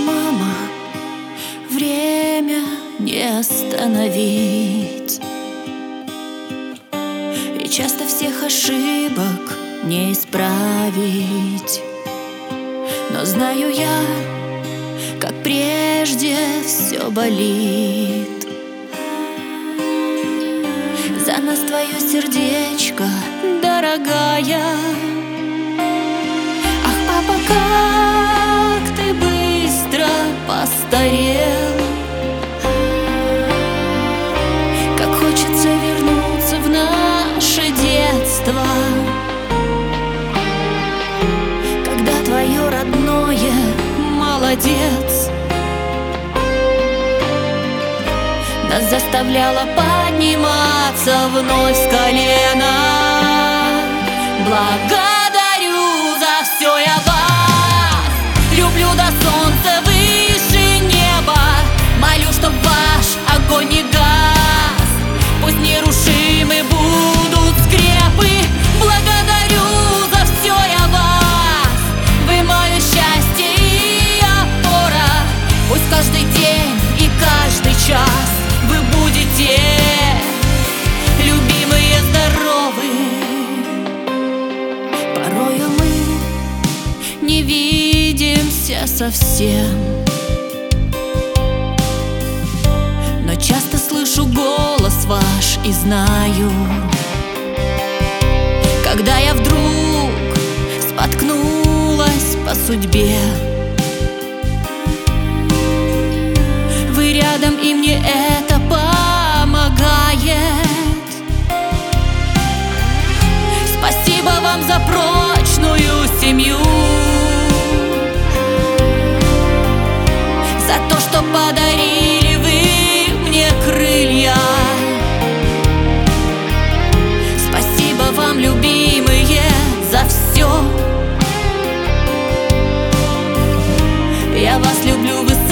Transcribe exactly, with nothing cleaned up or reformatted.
мама, время не остановить, и часто всех ошибок не исправить. Но знаю я, как прежде все болит. За нас твое сердечко, дорогая. Ах, папа, как ты быстро постарел, как хочется вернуться в наше детство, когда твое родное молодец нас заставляла подниматься вновь с колена. Благодарю за все я вас, люблю до солнца выше неба, молю, чтоб ваш огонь не гас, пусть нерушимы будут скрепы. Благодарю за все я вас, вы мое счастье и опора, пусть каждый день и каждый час вы будете любимые, здоровы. Порою мы не видимся совсем, но часто слышу голос ваш и знаю, когда я вдруг споткнулась по судьбе, вы рядом, и мне это помогает. Спасибо вам за прочную семью, за то, что подарили вы мне крылья. Спасибо вам, любимые, за все. Я вас люблю, вы